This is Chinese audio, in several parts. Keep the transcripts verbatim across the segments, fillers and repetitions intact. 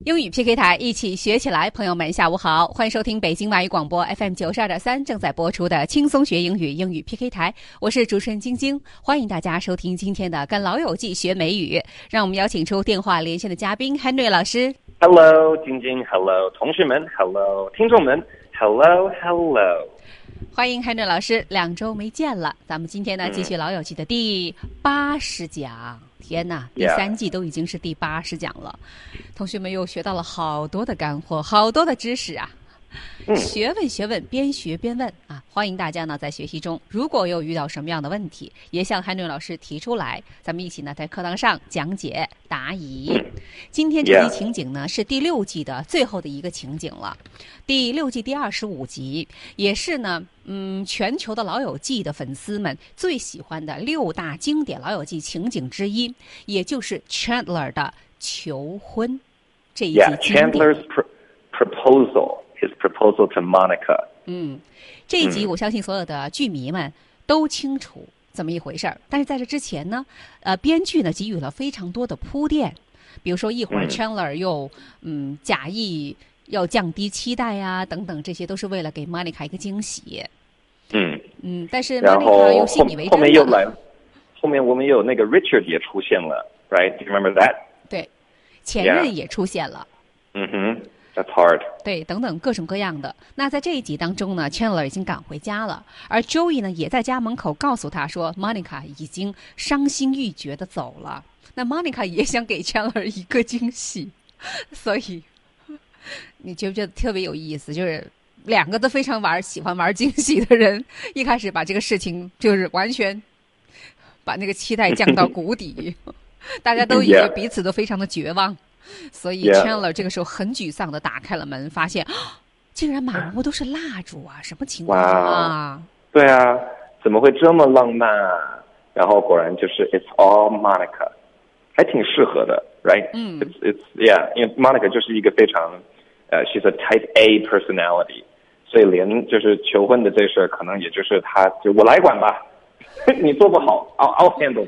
英语 P K 台一起学起来，朋友们下午好，欢迎收听北京外语广播 F M 九十二点三正在播出的轻松学英语英语 P K 台，我是主持人晶晶，欢迎大家收听今天的跟老友记学美语。让我们邀请出电话连线的嘉宾 Henry 老师。 Hello 晶晶 Hello 同学们 Hello 听众们 Hello Hello， 欢迎 Henry 老师，两周没见了，咱们今天呢继续老友记的第八十讲。天哪，第三季都已经是第八十讲了，同学们又学到了好多的干货，好多的知识啊！学问学问，边学边问啊！欢迎大家呢在学习中，如果有遇到什么样的问题，也向韩正老师提出来，咱们一起呢在课堂上讲解答疑。今天这集情景呢是第六季的最后的一个情景了，第六季第二十五集，也是呢，嗯，全球的老友记的粉丝们最喜欢的六大经典老友记情景之一，也就是 Chandler 的求婚这一集经典。 Yeah, Chandler's pr- proposal.His proposal to Monica. 嗯，这一集我相信所有的剧迷们都清楚怎么一回事儿，但是在这之前呢，呃，编剧呢给予了非常多的铺垫，比如说一会儿 Chandler 又嗯假意要降低期待呀、啊、等等，这些都是为了给 Monica 一个惊喜。 嗯嗯，但是 Monica 又信以为真。 后面又来，后面我们有那个 Richard 也出现了 ，right? Do you remember that? 对，前任也出现了。 嗯哼。That's hard. 对，等等各种各样的。那在这一集当中呢 ，Chandler 已经赶回家了，而 Joey 呢也在家门口告诉他说 ，Monica 已经伤心欲绝的走了。那 Monica 也想给 Chandler 一个惊喜，所以你觉不觉得特别有意思？就是两个都非常玩喜欢玩惊喜的人，一开始把这个事情就是完全把那个期待降到谷底，大家都以为彼此都非常的绝望。所以 Chandler 这个时候很沮丧的打开了门，发现、哦、竟然满屋都是蜡烛啊，什么情况啊？ Wow, 对啊，怎么会这么浪漫啊？然后果然就是 It's all Monica， 还挺适合的 right？ 嗯 It's, it's, yeah， 因为 Monica 就是一个非常呃、uh, She's a type A personality， 所以连就是求婚的这事儿可能也就是他就我来管吧你做不好 I'll, I'll handle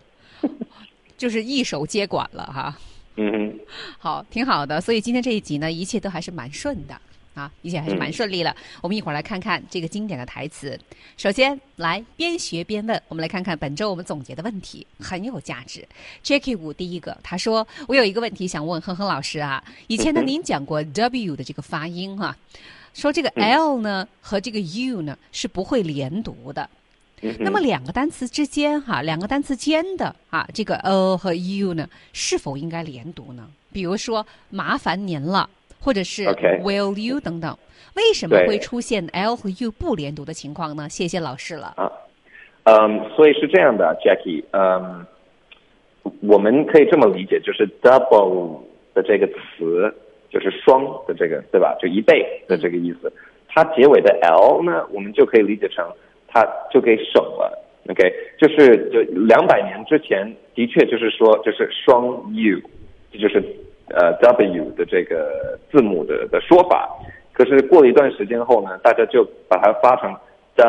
it 就是一手接管了哈。 嗯哼， 好，挺好的。所以今天这一集呢，一切都还是蛮顺的啊，一切还是蛮顺利了。嗯、我们一会儿来看看这个经典的台词。首先，来边学边问，我们来看看本周我们总结的问题，很有价值。Jackie 五第一个，他说：“我有一个问题想问哼哼老师啊，以前呢您讲过 W 的这个发音哈、啊，说这个 L 呢和这个 U 呢是不会连读的。”那么两个单词之间哈，两个单词间的啊，这个 L 和 U 呢，是否应该连读呢？比如说麻烦您了，或者是 Will you 等等，为什么会出现 L 和 U 不连读的情况呢？谢谢老师了。 啊，嗯，所以是这样的 ，Jackie， 嗯，我们可以这么理解，就是 double 的这个词就是双的这个，对吧？就一倍的这个意思。它结尾的 L 呢，我们就可以理解成。他就给省了 ，OK， 就是就两百年之前的确就是说就是双 U， 这就是呃 W 的这个字母的的说法。可是过了一段时间后呢，大家就把它发成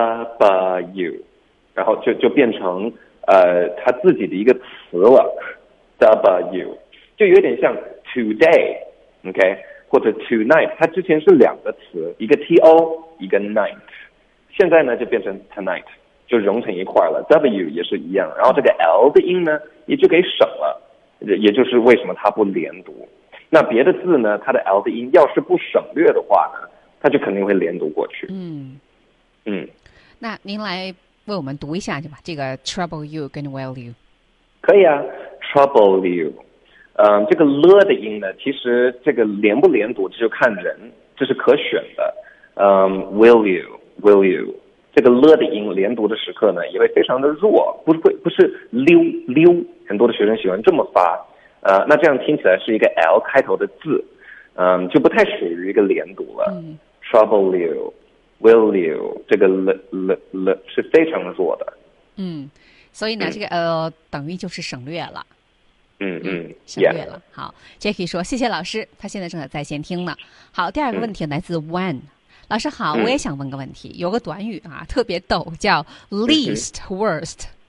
W， 然后就就变成呃他自己的一个词了 ，W， 就有点像 today，OK， 或者 tonight， 它之前是两个词，一个 T O， 一个 night。现在呢就变成 tonight， 就融成一块了 ，W 也是一样，然后这个 L 的音呢也就给省了，也就是为什么它不连读。那别的字呢，它的 L 的音要是不省略的话呢，它就肯定会连读过去。 嗯嗯， 那您来为我们读一下去吧，这个 trouble you 跟 will you。 可以啊 ，trouble you， 嗯，这个了的音呢，其实这个连不连读这就看人，这是可选的。嗯 ，will you。Will you 这个了的音连读的时刻呢，也会非常的弱，不是会不是溜溜，很多的学生喜欢这么发，呃，那这样听起来是一个 L 开头的字，嗯，就不太属于一个连读了。 嗯、 Trouble you, will you 这个了了了是非常弱的。 嗯，所以呢，嗯、这个呃等于就是省略了。 嗯嗯， 省略了。Yeah. 好 ，Jackie 说谢谢老师，他现在正在在线听呢。好，第二个问题来自 When。老师好，我也想问个问题，有个短语啊特别逗，叫 least worst，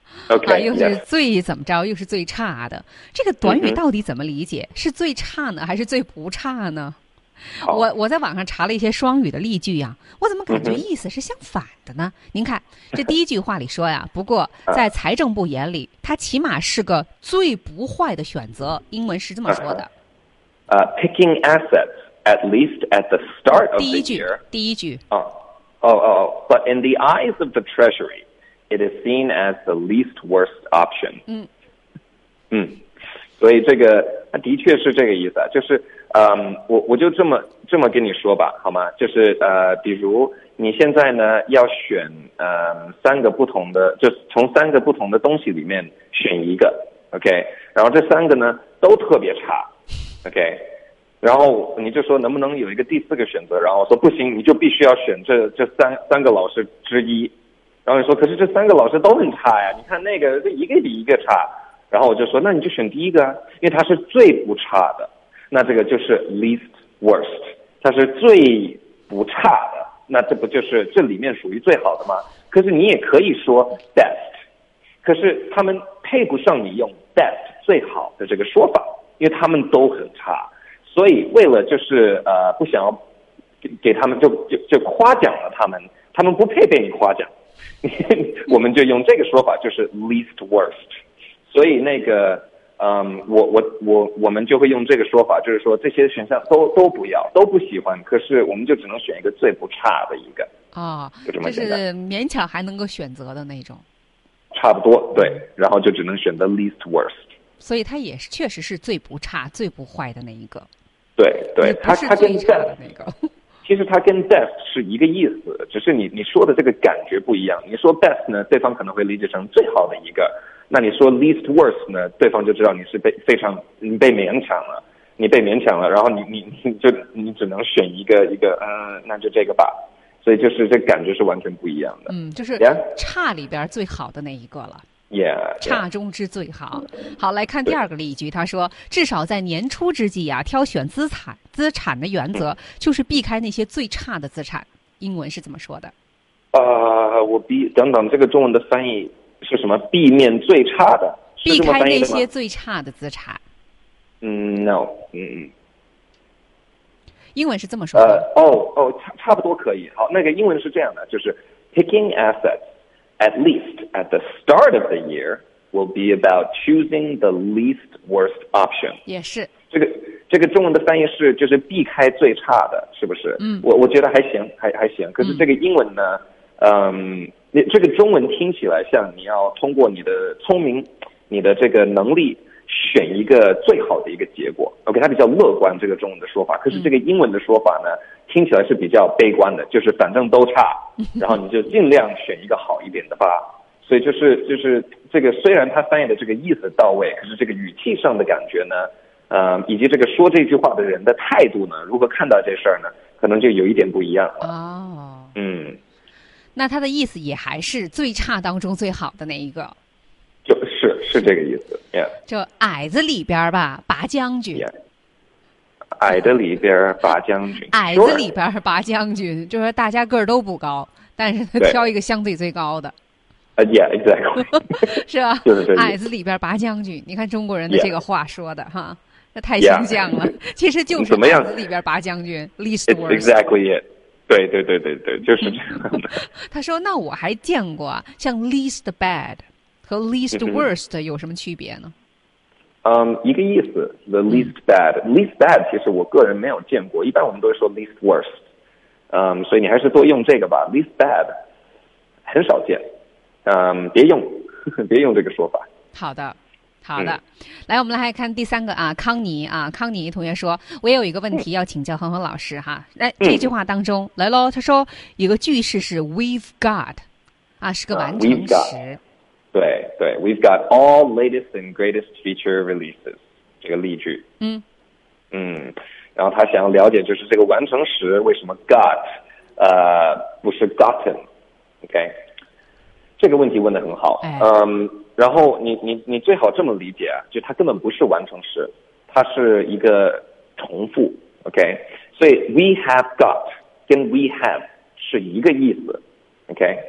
OK， 啊，又是最怎么着，又是最差的。这个短语到底怎么理解？嗯、是最差呢，还是最不差呢？我我在网上查了一些双语的例句呀、啊，我怎么感觉意思是相反的呢？嗯、您看这第一句话里说呀，不过在财政部眼里，它起码是个最不坏的选择。英文是这么说的。 呃、uh, ，picking assets at least at the start of the year. 第一句，第一句。 哦哦哦 ，But in the eyes of the Treasury, it is seen as the least worst option. 嗯嗯，所以这个它的确是这个意思啊，就是。嗯，我我就这么这么跟你说吧，好吗？就是呃，比如你现在呢要选呃三个不同的，就从三个不同的东西里面选一个 ，OK， 然后这三个呢都特别差 ，OK， 然后你就说能不能有一个第四个选择？然后我说不行，你就必须要选这这三三个老师之一。然后你说可是这三个老师都很差呀，你看那个这一个比一个差。然后我就说那你就选第一个啊，因为它是最不差的。那这个就是 least worst， 它是最不差的，那这不就是这里面属于最好的吗？可是你也可以说 best， 可是他们配不上你用 best 最好的这个说法，因为他们都很差，所以为了就是呃不想要给给他们就就就夸奖了他们，他们不配被你夸奖，我们就用这个说法，就是 least worst， 所以那个。嗯，我我我我们就会用这个说法，就是说这些选项都都不要，都不喜欢，可是我们就只能选一个最不差的一个。 哦， 就这么简单， 就是勉强还能够选择的那种。 差不多，对，然后就只能选择 least worst。 所以它也是确实是最不差、最不坏的那一个。 对对，它它跟 best 那个， 其实它跟 best 是一个意思，只是你你说的这个感觉不一样。你说 best 呢，对方可能会理解成最好的一个。那你说 least worst 呢？对方就知道你是被非常你被勉强了，你被勉强了，然后你你你就你只能选一个一个，嗯，那就这个吧。所以就是这感觉是完全不一样的。 嗯，就是差里边最好的那一个了。 Yeah， 差中之最好。好，来看第二个例句，他说，至少在年初之际啊，挑选资产资产的原则就是避开那些最差的资产。英文是怎么说的？ 呃，我避等等，这个中文的翻译。是什么？避免最差的， 避开那些最差的资产。 嗯 ，no， 嗯嗯。 英文是这么说的。 呃，哦哦，差差不多可以。好，那个英文是这样的，就是 picking assets at least at the start of the year will be about choosing the least worst option。 也是。 这个这个中文的翻译是就是避开最差的，是不是？ 嗯。 我我觉得还行，还还行。可是这个英文呢，嗯。你这个中文听起来像你要通过你的聪明、你的这个能力选一个最好的一个结果。OK， 它比较乐观这个中文的说法，可是这个英文的说法呢，听起来是比较悲观的，就是反正都差，然后你就尽量选一个好一点的吧。所以就是就是这个虽然他翻译的这个意思到位，可是这个语气上的感觉呢，呃，以及这个说这句话的人的态度呢，如何看待这事儿呢，可能就有一点不一样了。 哦， 嗯。 那他的意思也还是最差当中最好的那一个， 就是是这个意思 ，yeah。 就矮子里边吧，拔将军。 Yeah. 矮的里边拔将军。 矮子里边拔将军，就是大家个儿都不高，但是他挑一个相对最高的。 Uh, yeah, exactly. 是吧？ 就是这。 矮子里边拔将军，你看中国人的这个话说的哈，那太形象了。其实就是矮子里边拔将军 ，least worst。 Exactly it。对对对对对，就是这样的。 他说：“那我还见过像 least bad 和 least worst 有什么区别呢？” 嗯，一个意思 ，the least bad，least bad 其实我个人没有见过，一般我们都会说 least worst。嗯，所以你还是多用这个吧 ，least bad 很少见。嗯，别用，别用这个说法。 好的。好的，嗯、来，我们来看第三个啊，康妮啊，康妮同学说，我也有一个问题要请教恒恒老师哈。来，这句话当中、嗯、来喽，他说有个句式是 we've got， 啊，是个完成时。Uh, 对对 ，we've got all latest and greatest feature releases 这个例句。 嗯嗯，然后他想要了解就是这个完成时为什么 got 呃不是 gotten，OK？、Okay? 这个问题问得很好， 哎、 嗯。然后你你你最好这么理解啊，就它根本不是完成时，它是一个重复 ，OK？ 所以 we have got 跟 we have 是一个意思 ，OK？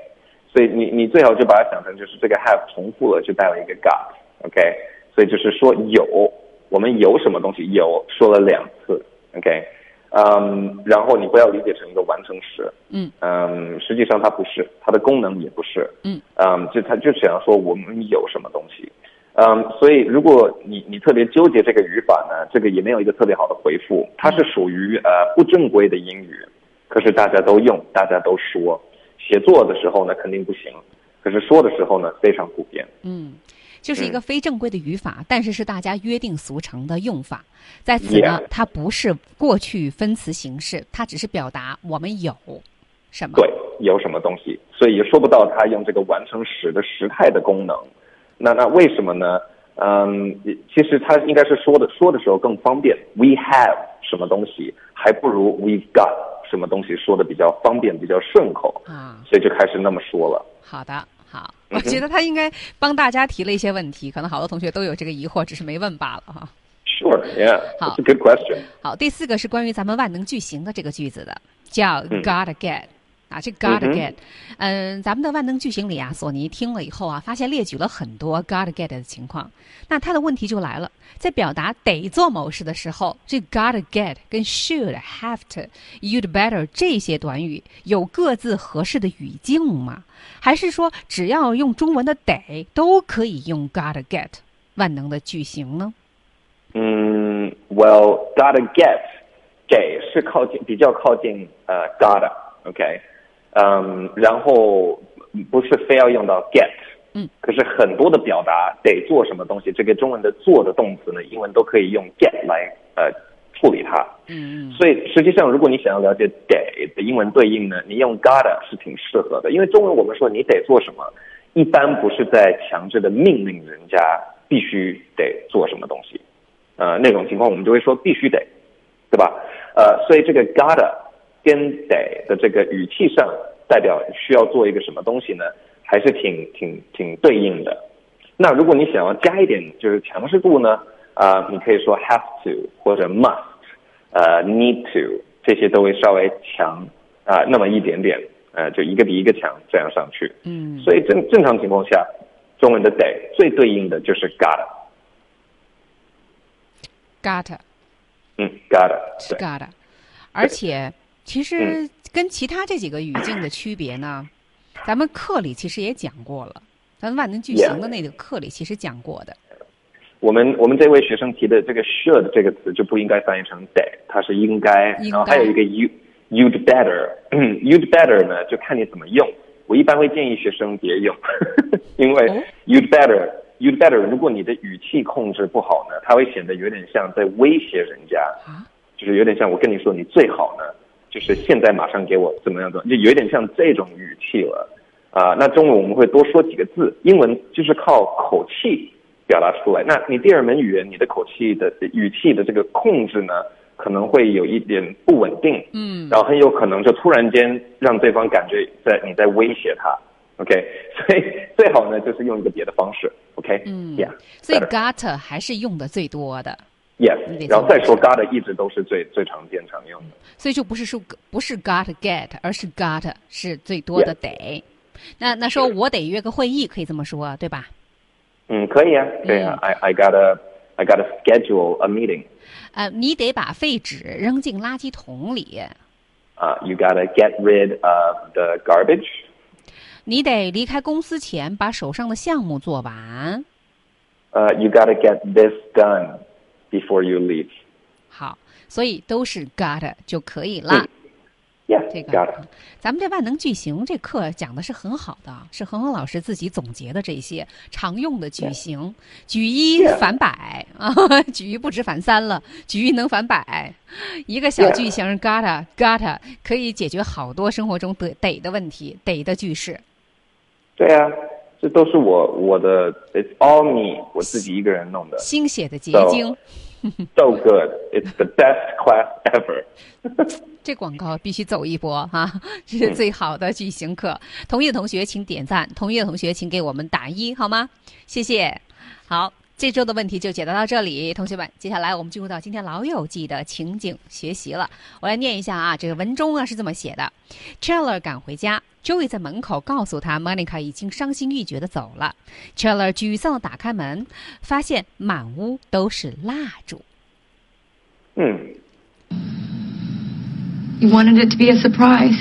所以你你最好就把它想成就是这个 have 重复了就带了一个 got，OK，、okay? 所以就是说有，我们有什么东西有说了两次 ，OK， 嗯，然后你不要理解成一个完成时， 嗯嗯，实际上它不是，它的功能也不是， 嗯嗯，就它就想要说我们有什么东西。嗯，所以如果你你特别纠结这个语法呢，这个也没有一个特别好的回复。它是属于呃不正规的英语，可是大家都用，大家都说。写作的时候呢肯定不行，可是说的时候呢非常普遍。 嗯，就是一个非正规的语法，嗯、但是是大家约定俗成的用法。在此呢， yeah. 它不是过去分词形式，它只是表达我们有什么。 对，有什么东西，所以也说不到它用这个完成时的时态的功能。那那为什么呢？嗯，其实他应该是说的说的时候更方便。We have 什么东西，还不如 we've got 什么东西说的比较方便，比较顺口啊，所以就开始那么说了。 好的，好，我觉得他应该帮大家提了一些问题，可能好多同学都有这个疑惑，只是没问罢了哈。 Sure, yeah, that's a good question. 好，第四个是关于咱们万能句型的这个句子的，叫 gotta get。啊，这 gotta get， 嗯、呃，咱们的万能句型里啊，索尼听了以后啊，发现列举了很多 gotta get 的情况。那他的问题就来了，在表达得做某事的时候，这 gotta get 跟 should、have to、you'd better 这些短语有各自合适的语境吗？还是说只要用中文的得都可以用 gotta get 万能的句型呢？ 嗯 ，Well, gotta get 给是靠近比较靠近呃 gotta。OK， 嗯，然后不是非要用到 get， 嗯， 可是很多的表达得做什么东西，这个中文的做的动词呢，英文都可以用 get 来呃处理它， 嗯， 所以实际上如果你想要了解得的英文对应呢，你用 gotta 是挺适合的，因为中文我们说你得做什么，一般不是在强制的命令人家必须得做什么东西，呃，那种情况我们就会说必须得，对吧？呃，所以这个 gotta跟得的这个语气上代表需要做一个什么东西呢，还是挺挺挺对应的。那如果你想要加一点就是强势度呢，啊、呃，你可以说 have to 或者 must， 呃 need to， 这些都会稍微强啊、呃、那么一点点，呃就一个比一个强这样上去。 嗯， 所以正正常情况下，中文的得最对应的就是 gotta。gotta。嗯 gotta。 是 gotta， 而且。其实跟其他这几个语境的区别呢，咱们课里其实也讲过了，咱们万能句型的那个课里其实讲过的。 我们我们这位学生提的这个 should 这个词就不应该翻译成得，它是应该，然后还有一个 you you'd better，you'd better 呢就看你怎么用。我一般会建议学生别用，因为 you'd better you'd better 如果你的语气控制不好呢，它会显得有点像在威胁人家，就是有点像我跟你说你最好呢。就是现在马上给我怎么样怎么样，就有点像这种语气了啊、呃。那中文我们会多说几个字，英文就是靠口气表达出来。那你第二门语言，你的口气的语气的这个控制呢，可能会有一点不稳定， 嗯， 然后很有可能就突然间让对方感觉在你在威胁他。OK， 所以最好呢就是用一个别的方式。OK， 嗯 ，Yeah， 所以 gotta 还是用的最多的。 Yes， 然后再说 gotta 一直都是最最常见常用的， 所以就不是说不是 gotta get， 而是 gotta 是最多的得。 Yes. 那那说我得约个会议，可以这么说，对吧？ 嗯，可以啊，可以啊。嗯、I I gotta I gotta schedule a meeting。 呃，你得把废纸扔进垃圾桶里。 啊、uh, ，You gotta get rid of the garbage。 你得离开公司前把手上的项目做完。 呃、uh, ，You gotta get this done。Before you leave， 好，所以都是 gotta 就可以了。 嗯、yeah， 这个 gotta。 咱们这万能句型这课讲的是很好的，是恒恒老师自己总结的这些常用的句型。Yeah. 举一反百啊，举一不止反三了，举一能反百。一个小句型 gotta gotta 可以解决好多生活中得得的问题，得的句式。 对啊。这都是我我的 ，It's all me， 我自己一个人弄的， 心血的结晶。 So, so good, it's the best class ever 。 这广告必须走一波哈、啊，这是最好的句型课。同意的同学请点赞，同意的同学请给我们打一好吗？谢谢。好。 这周的问题就解答到这里，同学们，接下来我们进入到今天老友记的情景学习了。我来念一下啊，这个文中啊是这么写的 ：Chandler 赶回家 ，Joey 在门口告诉他 ，Monica 已经伤心欲绝的走了。Chandler 沮丧的打开门，发现满屋都是蜡烛。 嗯 You wanted it to be a surprise.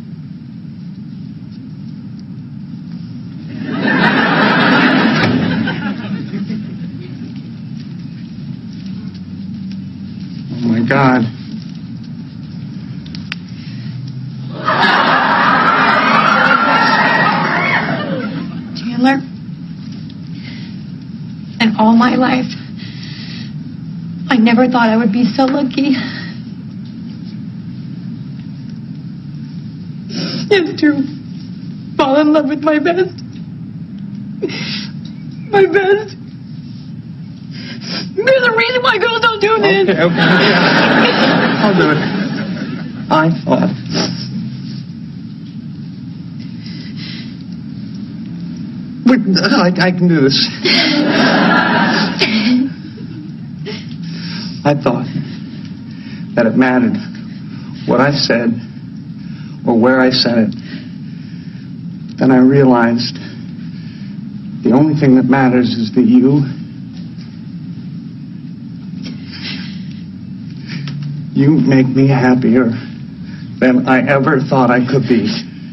Oh my God. Chandler, in all my life, I never thought I would be so lucky. Is to fall in love with my best. My best. There's a reason why girls don't do this. Okay, okay. I'll do it. I thought. Wait, I, I can do this. I thought that it mattered what I said or where I said it. Then I realized the only thing that matters is that you, you make me happier than I ever thought I could be.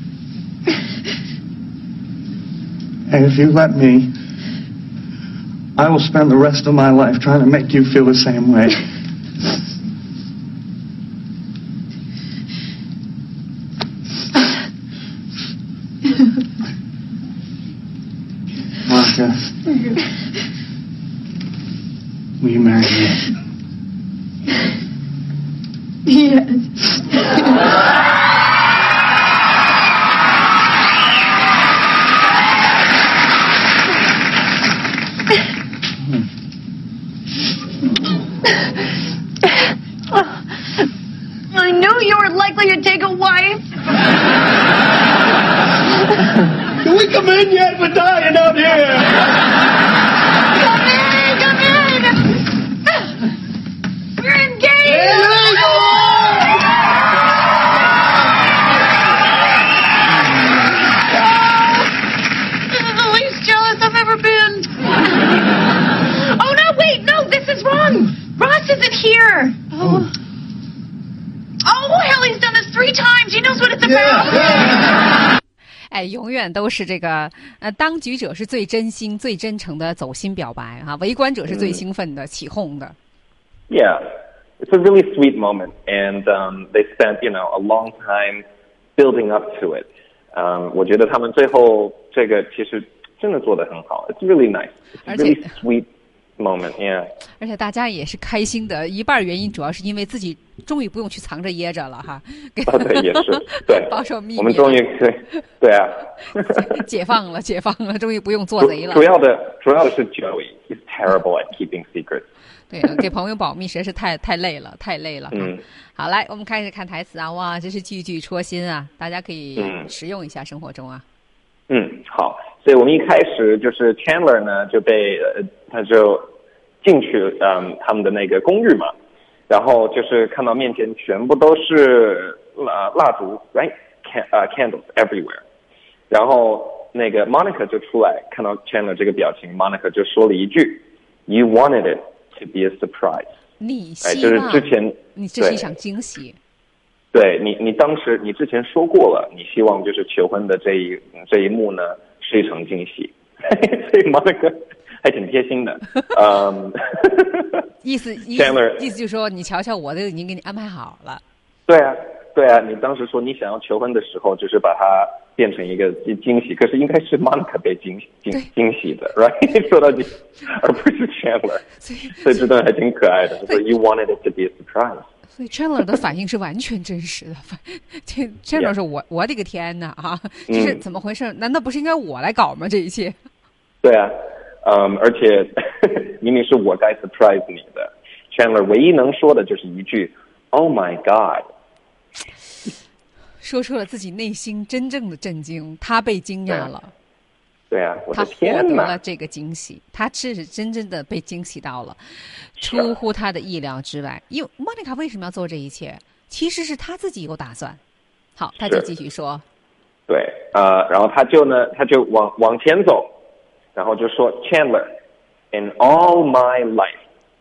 And if you let me, I will spend the rest of my life trying to make you feel the same way. Monica, will you marry me? Yes. I knew you were likely to take a wife. Can we come in yet? We're dying out here. Come in, come in. We're engaged. This is the least jealous I've ever been. Oh, no, wait, no, this is wrong. Ross isn't here. Oh. Oh, hell, he's done this three times. He knows what it's about. Yeah. 哎，永远都是这个呃，当局者是最真心、最真诚的走心表白哈、啊，围观者是最兴奋的、起哄的。 Yeah, it's a really sweet moment, and um, they spent, you know, a long time building up to it. Um, 我觉得他们最后这个其实真的做得很好。It's really nice. It's a really sweet moment, yeah. 而且大家也是开心的，一半原因主要是因为自己终于不用去藏着掖着了哈。 哦，对，也是，对， 保守秘密。 我们终于可以，对啊， 解放了，解放了，终于不用做贼了。 主要的，主要的是 Joey，he's terrible at keeping secrets。 对，给朋友保密实在是太太累了，太累了。 嗯， 好，来，我们开始看台词啊！哇，这是句句戳心啊，大家可以使用一下生活中啊。 嗯，好，所以我们一开始就是 Chandler 呢就被呃，他就进去嗯他们的那个公寓嘛，然后就是看到面前全部都是蜡蜡烛 ，right？ Can 呃、uh, candles everywhere。然后那个 Monica 就出来，看到 Chandler 这个表情 ，Monica 就说了一句 ：“You wanted it to be a surprise。” 你希望， 哎，就是之前你这是一场惊喜。 对你，你当时你之前说过了，你希望就是求婚的这一这一幕呢是一场惊喜，所以 Monica 还挺贴心的。嗯， 意思意思意思就是说，你瞧瞧，我都已经给你安排好了。 对啊，对啊，你当时说你想要求婚的时候，就是把它变成一个惊喜，可是应该是 Monica 被惊惊惊喜的 ，right？ 说到底，而不是 Chandler， 所以这段还挺可爱的。说 You wanted it to be a surprise。 所以 Chandler 的反应是完全真实的。Chandler 说：“我我的个天哪啊！这是怎么回事？难道不是应该我来搞吗？这一切？” 对啊，嗯，而且明明是我该 surprise 你的 ，Chandler 唯一能说的就是一句 “Oh my God”， 说出了自己内心真正的震惊，他被惊讶了。 对啊，我他的天获得哪了这个惊喜，他是真正的被惊喜到了，出乎他的意料之外。因为莫妮卡为什么要做这一切？其实是他自己有打算。好，他就继续说。 对，呃，然后他就呢，他就往往前走，然后就说 Chandler，in all my life,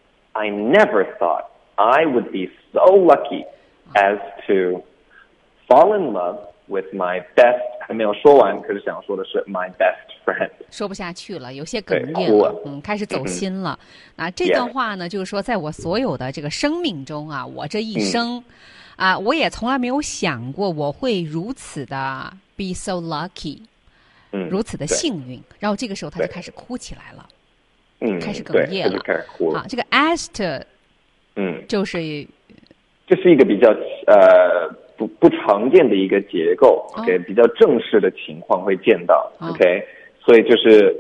I never thought I would be so lucky as to fall in love with my best， 还没有说完，可是想说的是 my best friend。 说不下去了，有些哽咽了，嗯，开始走心了。啊、嗯，这段话呢， yeah. 就是说，在我所有的这个生命中啊，我这一生，嗯、啊，我也从来没有想过我会如此的 be so lucky， 嗯，如此的幸运。然后这个时候他就开始哭起来了，嗯，开始哽咽了， 开始哭了。 啊，这个 as to， 嗯，就是， 这是一个比较呃。不不常见的一个结构 ，OK，、oh. 比较正式的情况会见到 ，OK，、oh. 所以就是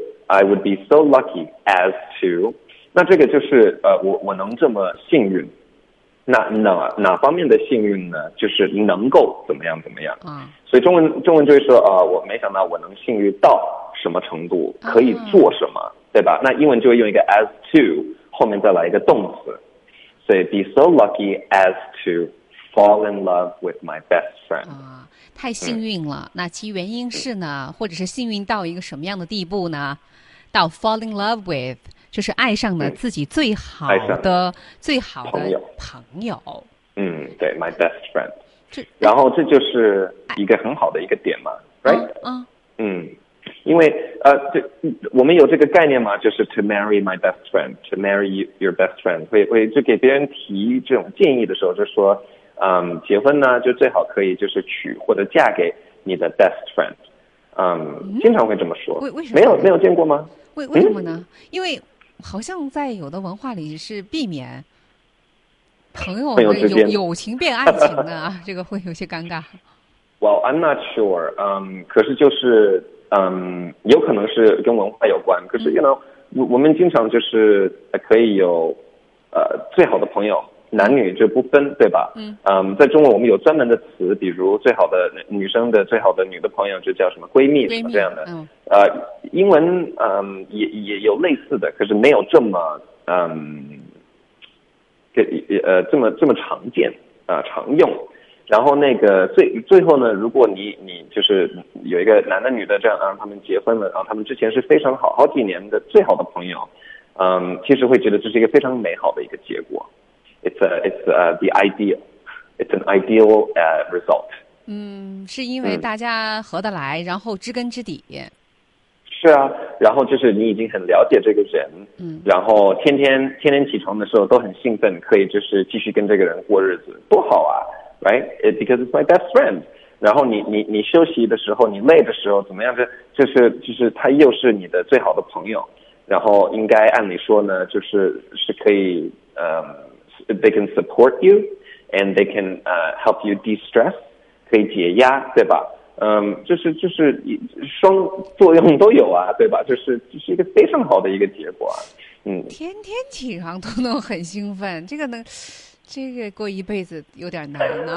I would be so lucky as to， 那这个就是呃我我能这么幸运，那哪哪方面的幸运呢？就是能够怎么样怎么样啊， oh. 所以中文中文就会说啊、呃，我没想到我能幸运到什么程度，可以做什么， oh. 对吧？那英文就会用一个 as to 后面再来一个动词，所以 be so lucky as to。fall in love with my best friend 啊，太幸运了、嗯。那其原因是呢、嗯，或者是幸运到一个什么样的地步呢？到 fall in love with， 就是爱上了自己最好的、嗯、最好的朋友。朋友嗯，对 ，my best friend。然后这就是一个很好的一个点嘛 ，right？ 嗯嗯，因为呃，这我们有这个概念嘛，就是 to marry my best friend，to marry your best friend， 会会就给别人提这种建议的时候，就说。嗯，结婚呢，就最好可以就是娶或者嫁给你的 best friend， 嗯，嗯经常会这么说。 为为什么？ 没有没有见过吗？ 为为什么呢、嗯？因为好像在有的文化里是避免朋友有友情变爱情的啊，这个会有些尴尬。 Well, I'm not sure. 嗯，可是就是嗯，有可能是跟文化有关。可是 you know， 我我们经常就是可以有呃最好的朋友。男女就不分，对吧？嗯，嗯，在中文我们有专门的词，比如最好的女生的最好的女的朋友就叫什么闺蜜什么这样的。嗯，呃，英文嗯也也有类似的，可是没有这么嗯，这呃这么这么常见啊、呃、常用。然后那个最最后呢，如果你你就是有一个男的女的这样让他们结婚了，然后他们之前是非常好好几年的最好的朋友，嗯，其实会觉得这是一个非常美好的一个结果。It's a, it's a, the ideal. It's an ideal uh, result. 嗯，是因为大家合得来，嗯、然后知根知底。 是啊，然后就是你已经很了解这个人，嗯，然后天天天天起床的时候都很兴奋，可以就是继续跟这个人过日子，多好啊 ，right? Because it's my best friend. 然后你你你休息的时候，你累的时候怎么样？这就是就是他又是你的最好的朋友，然后应该按理说呢，就是是可以嗯。They can support you, and they can uh, help you de-stress， 可以解压，对吧？嗯，就是就是双作用都有啊，对吧？就是这是一个非常好的一个结果啊。嗯， 天天起床都能很兴奋，这个能，这个过一辈子有点难呢。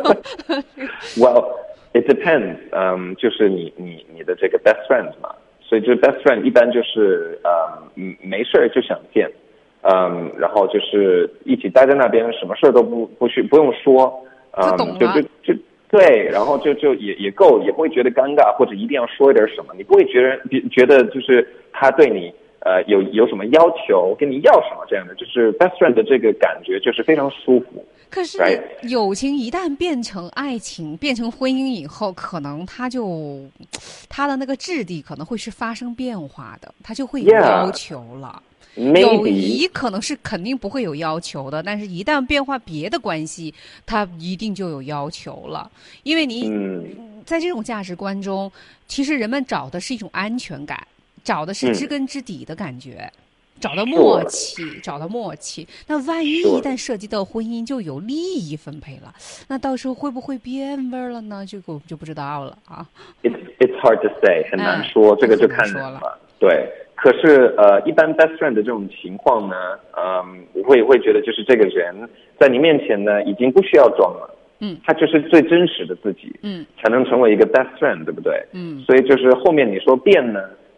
Well, it depends. 嗯，就是你你你的这个 best friend 嘛，所以这 best friend 一般就是嗯没事就想见。嗯，然后就是一起待在那边，什么事都不不去不用说，嗯，就就就对，然后就就也也够，也不会觉得尴尬，或者一定要说一点什么，你不会觉得觉得就是他对你呃有有什么要求，跟你要什么这样的，就是 best friend 的这个感觉就是非常舒服。 可是友情一旦变成爱情，变成婚姻以后，可能他就他的那个质地可能会是发生变化的，他就会有要求了。 Yeah. 友谊可能是肯定不会有要求的，但是一旦变化别的关系，它一定就有要求了。因为你、嗯、在这种价值观中，其实人们找的是一种安全感，找的是知根知底的感觉，嗯、找到默契，找到默契。那万一一旦涉及到婚姻，就有利益分配了，那到时候会不会变味了呢？这个我们就不知道了啊。 It's it's hard to say， 很难说，嗯、这个就看人了。对。可是呃，一般 best friend 的这种情况呢，嗯，我会会觉得就是这个人在你面前呢，已经不需要装了，嗯，他就是最真实的自己，嗯，才能成为一个 best friend， 对不对？嗯，所以就是后面你说变呢，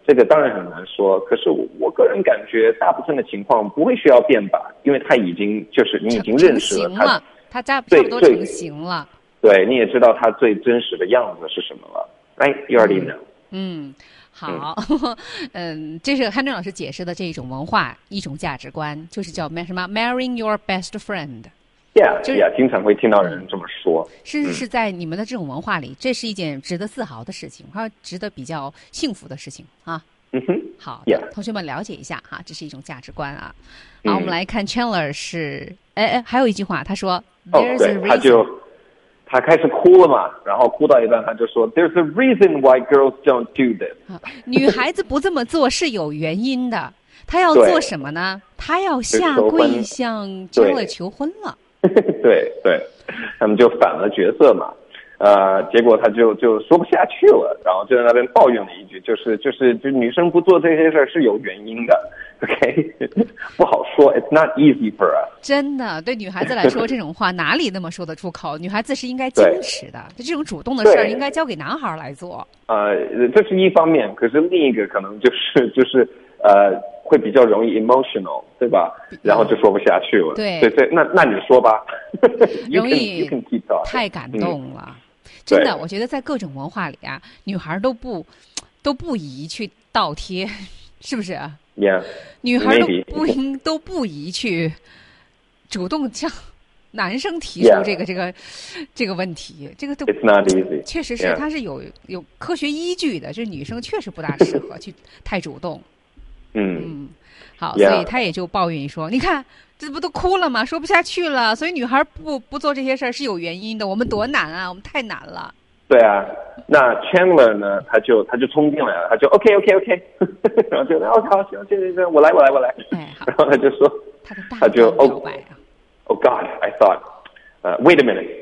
这个当然很难说，可是我个人感觉大部分的情况不会需要辩吧，因为他已经就是你已经认识了他， 他差不多成型了。 对，你也知道他最真实的样子是什么了。Right, you already know. 嗯，好，嗯，这是汉正老师解释的这种文化一种价值观，就是叫什么 marrying your best friend。Yeah, 就是 yeah, 经常会听到人这么说。 是是在你们的这种文化里，这是一件值得自豪的事情，还有值得比较幸福的事情啊。 嗯哼， 好 ，yeah. 同学们了解一下哈，这是一种价值观啊。好，嗯、我们来看 Chandler 是，哎哎，还有一句话，他说 ，There's、oh, a reason。他就他开始哭了嘛，然后哭到一半，他就说 ，There's a reason why girls don't do this。 女孩子不这么做是有原因的，她要做什么呢？她要下跪向 Chandler 求婚了。 对对，他们就反了角色嘛，呃，结果他就就说不下去了，然后就在那边抱怨了一句，就是就是就女生不做这些事儿是有原因的 ，OK， 不好说 ，It's not easy for us。 真的，对女孩子来说，这种话哪里那么说得出口？女孩子是应该矜持的，这种主动的事儿应该交给男孩来做。 呃，这是一方面，可是另一个可能就是就是呃。会比较容易 emotional， 对吧？然后就说不下去了。 对对对，那那你说吧。 容易 you can, you can 太感动了，嗯、真的，我觉得在各种文化里啊，女孩都不都不宜去倒贴，是不是 ？Yeah， 女孩都不应都不宜去主动向男生提出这个、yeah. 这个这个问题，这个都 It's not easy， 确实是， yeah. 它是有有科学依据的，这女生确实不大适合去太主动。 嗯嗯，好， yeah. 所以他也就抱怨说：“你看，这不都哭了吗？说不下去了。所以女孩不不做这些事儿是有原因的。我们多难啊，我们太难了。” 对啊，那 Chandler 呢？他就他就冲进来了，他就 OK OK OK， 然后就哦好行行行行，我来我来我来。 哎，好。 然后他就说， 他的大他就表白啊。 Oh God, I thought, uh, wait a minute,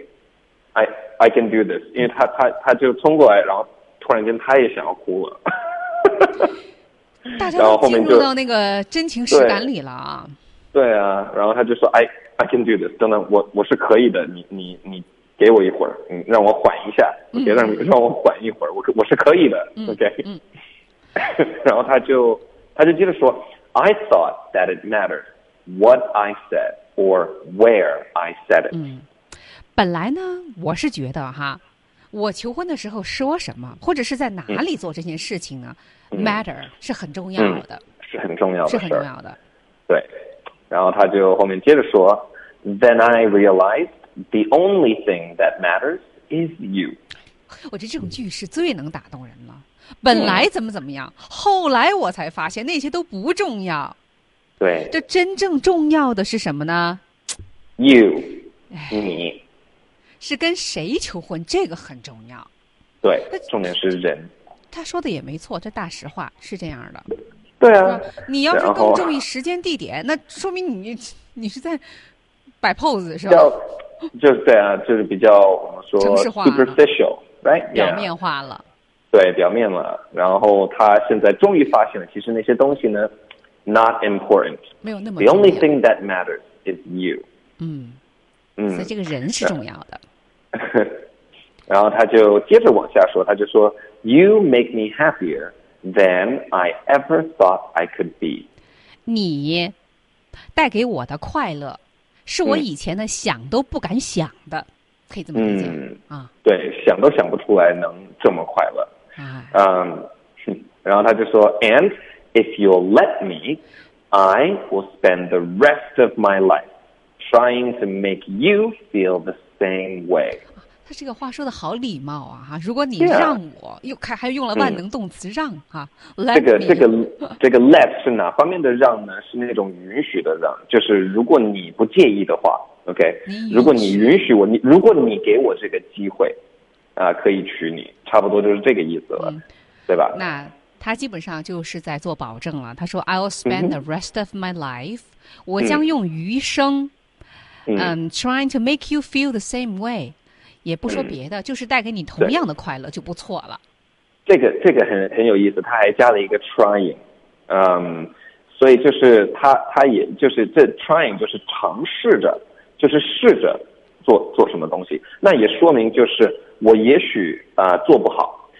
I I can do this， 因为他他他就冲过来，然后突然间他也想要哭了。 大家都进入到那个真情实感里了啊！ 对啊，然后他就说 I I can do this， 等等，我我是可以的，你你你给我一会儿，嗯，让我缓一下，别、嗯、让让我缓一会儿，我我是可以的、嗯、，OK。 嗯。 然后他就他就接着说 I thought that it mattered what I said or where I said it。 嗯，本来呢，我是觉得哈。我求婚的时候说什么，或者是在哪里做这件事情呢、嗯、？Matter 是很重要的、 嗯，是很重要的， 是很重要的。 对，然后他就后面接着说 ，Then I realized the only thing that matters is you。 我觉得这种句式最能打动人了。本来怎么怎么样，嗯、后来我才发现那些都不重要。 对， 这真正重要的是什么呢 ？You， 你。 是跟谁求婚，这个很重要。 对，重点是人。 他说的也没错，这大实话是这样的。 对啊， 你要是更注意时间地点，那说明你你是在摆 pose 是吧？ 就是对啊，就是比较我们说 superficial，right？ 表面化了。 对，表面了。然后他现在终于发现了，其实那些东西呢 ，not important， 没有那么重要。The only thing that matters is you。 嗯嗯， 所以这个人是重要的。 然后他就接着往下说，他就说 ，You make me happier than I ever thought I could be。 你带给我的快乐，是我以前呢、嗯、想都不敢想的，可以这么理解、 嗯、 啊？ 对，想都想不出来能这么快乐。 啊、 嗯，然后他就说 ，And if you'll let me, I will spend the rest of my life trying to make you feel the same way。 他这个话说的好礼貌啊！哈，如果你让我， yeah. 又还还用了万能动词让哈、嗯。 这个这个这个 let 是哪方面的让呢？是那种允许的让，就是如果你不介意的话 ，OK， 如果你允许我，你如果你给我这个机会，啊、呃，可以娶你，差不多就是这个意思了，嗯、对吧？ 那他基本上就是在做保证了。他说 ：“I'll spend the rest of my life，、嗯、我将用余生，嗯、um, ，trying to make you feel the same way。”也不说别的、嗯，就是带给你同样的快乐就不错了。 这个这个很很有意思，他还加了一个 trying， 嗯，所以就是他他也就是这 trying 就是尝试着，就是试着做做什么东西。那也说明就是我也许啊、呃、做不好，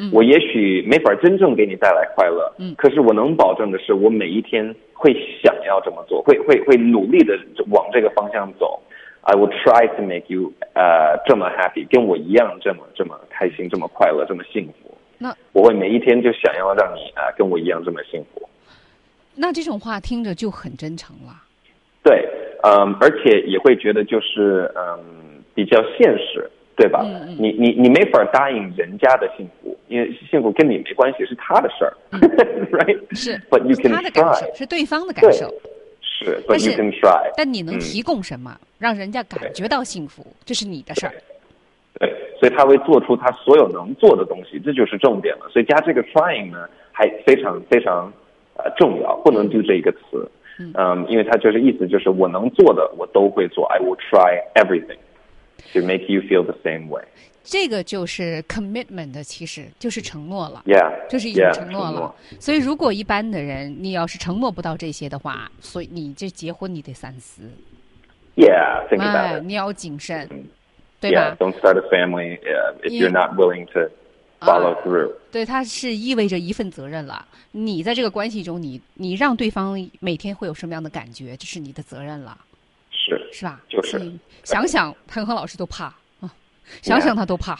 嗯， 我也许没法真正给你带来快乐， 嗯， 可是我能保证的是，我每一天会想要这么做，会会会努力的往这个方向走。I will try to make you 呃这么 happy， 跟我一样这么这么开心，这么快乐，这么幸福。 那我会每一天就想要让你啊、呃、跟我一样这么幸福。 那这种话听着就很真诚了。 对，嗯，而且也会觉得就是嗯比较现实，对吧？ 嗯嗯， 你你你没法答应人家的幸福，因为幸福跟你没关系，是他的事儿， 嗯、 right？ 是 ，But you 是 can 他的感受， try， 是对方的感受。 是 ，But you can try。 但你能提供什么，嗯、让人家感觉到幸福，这是你的事儿。 对，所以他会做出他所有能做的东西，这就是重点了。所以加这个 trying 呢，还非常非常呃重要，不能丢这一个词。嗯，嗯，因为它就是意思就是我能做的我都会做 ，I will try everything to make you feel the same way。 这个就是 commitment 的，其实就是承诺了 ，yeah， 就是一种 yeah, 承诺了。 承诺。 所以如果一般的人，你要是承诺不到这些的话，所以你这结婚你得三思。 Yeah, think about 哎， it. 你要谨慎，嗯、对吧 ？Yeah, don't start a family uh, if you're not willing to follow through. 啊、对，它是意味着一份责任了。你在这个关系中，你你让对方每天会有什么样的感觉，这是你的责任了。 是是吧？ 就是想想，腾恒老师都怕啊，想想他都怕。